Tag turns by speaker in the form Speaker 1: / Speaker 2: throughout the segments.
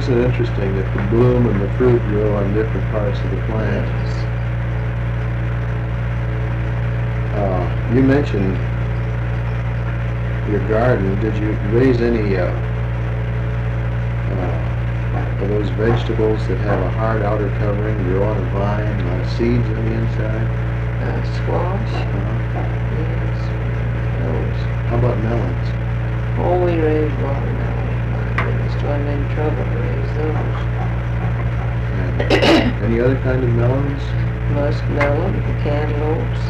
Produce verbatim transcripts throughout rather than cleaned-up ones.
Speaker 1: Isn't it interesting that the bloom and the fruit grow on different parts of the plant? Uh, you mentioned your garden. Did you raise any uh, uh, of those vegetables that have a hard outer covering, grow on a vine, a lot of seeds on the inside?
Speaker 2: Uh, squash?
Speaker 1: Uh-huh.
Speaker 2: Yes. Those.
Speaker 1: How about melons?
Speaker 2: Oh, we raised watermelon. My goodness, I'm in trouble to raise those.
Speaker 1: And any other kind of melons?
Speaker 2: Muskmelon, cantaloupes.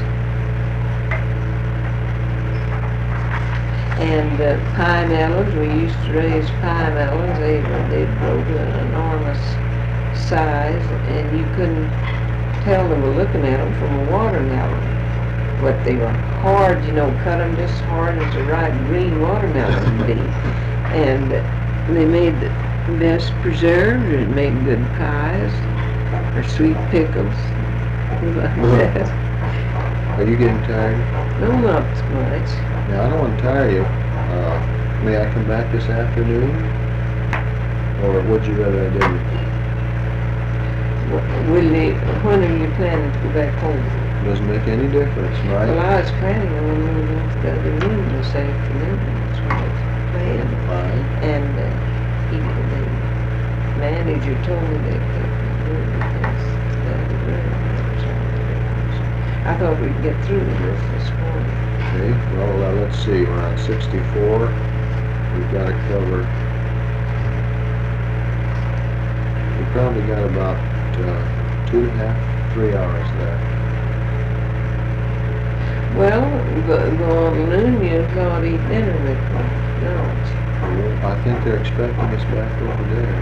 Speaker 2: And uh, pie melons, we used to raise pie melons. They they grow to an enormous size, and you couldn't tell them by looking at them from a watermelon. But they were hard, you know, cut them just hard as a ripe green watermelon would be. And they made the best preserves and made good pies or sweet pickles. Like that.
Speaker 1: Are you getting tired?
Speaker 2: No, not much.
Speaker 1: Now, I don't want to tire you. Uh, may I come back this afternoon? Or would you rather I didn't?
Speaker 2: Will they, when are you planning to go back home?
Speaker 1: Doesn't make any difference, right?
Speaker 2: Well, I was planning on moving to the other room this afternoon. That's what I was planning.
Speaker 1: Fine.
Speaker 2: And uh, he, the manager told me they could move because the other room was on the grounds. I thought we'd get through with this this morning.
Speaker 1: Okay, well, uh, let's see, we're on sixty-four. We've got to cover, we probably got about uh, two and a half, three hours left.
Speaker 2: Well, go, go on noon, you thought eat dinner with me. No.
Speaker 1: I think they're expecting us back over there.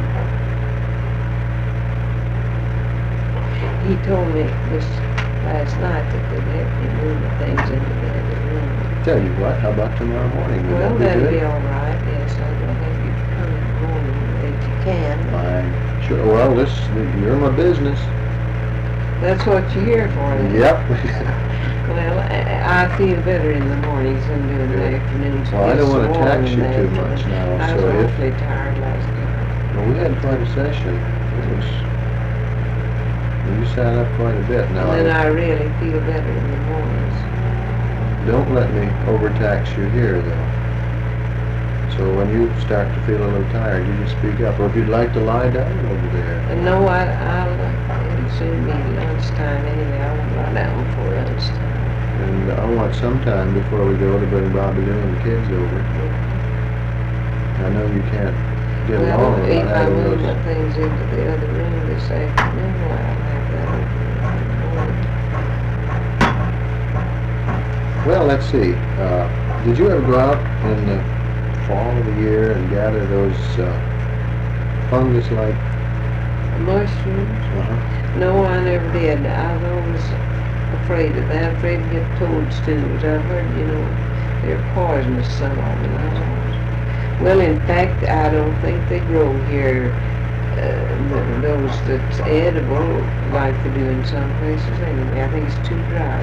Speaker 2: He told me this last night that they'd have me move the things into the other room.
Speaker 1: Tell you what, how about tomorrow morning? Would
Speaker 2: Well,
Speaker 1: that be
Speaker 2: that'll
Speaker 1: good?
Speaker 2: be all right. Yes, I'll have you come in the morning if you can.
Speaker 1: Fine. Sure, well, this, you're my business.
Speaker 2: That's what you're here for. Then.
Speaker 1: Yep.
Speaker 2: Well, I, I feel better in the mornings than doing the
Speaker 1: Good.
Speaker 2: afternoons.
Speaker 1: Well, I
Speaker 2: Get
Speaker 1: don't
Speaker 2: some
Speaker 1: want to
Speaker 2: more
Speaker 1: tax
Speaker 2: in
Speaker 1: you
Speaker 2: the
Speaker 1: too
Speaker 2: afternoon.
Speaker 1: much now,
Speaker 2: I
Speaker 1: so
Speaker 2: was
Speaker 1: if,
Speaker 2: awfully tired last night.
Speaker 1: well, we had quite a session. It was, you sat up quite a bit now.
Speaker 2: And then I really feel better in the mornings.
Speaker 1: Don't let me overtax you here, though. So when you start to feel a little tired, you just speak up. Or if you'd like to lie down over there.
Speaker 2: And no, I, I'll, uh, it'll soon be lunchtime anyway. I won't lie down before lunchtime.
Speaker 1: And I want some time before we go to bring Bobby Lou and the kids over. I know you can't get
Speaker 2: Well,
Speaker 1: along
Speaker 2: if
Speaker 1: without
Speaker 2: I
Speaker 1: having
Speaker 2: move
Speaker 1: those.
Speaker 2: my things into the other room this afternoon, well, I'll have that open in the morning.
Speaker 1: Well, let's see. Uh, did you ever go out in the fall of the year and gather those uh, fungus-like?
Speaker 2: Mushrooms?
Speaker 1: Uh-huh.
Speaker 2: No, I never did. I was always afraid of that, afraid to get toadstools. I've heard, you know, they're poisonous, some of them. I was always... Well, in fact, I don't think they grow here, uh, those that's edible, like they do in some places anyway. I think it's too dry.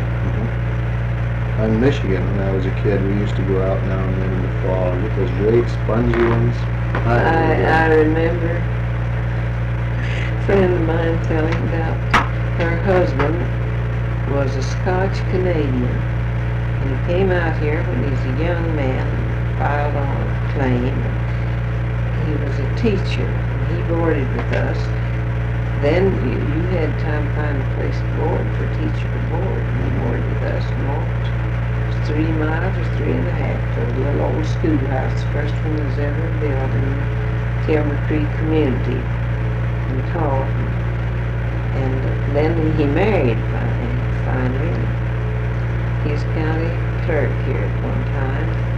Speaker 1: In Michigan, when I was a kid, we used to go out now and then in the fall and get those great spongy ones.
Speaker 2: I, I remember a friend of mine telling about her husband was a Scotch Canadian, and he came out here when he was a young man, filed on a claim. He was a teacher, and he boarded with us. Then you, you had time to find a place to board for a teacher to board, and he boarded with us and walked three miles or three and a half to a little old schoolhouse, the first one that was ever built in Kilmer Creek community in Taunton. And then he married finally. finally. He was county clerk here at one time.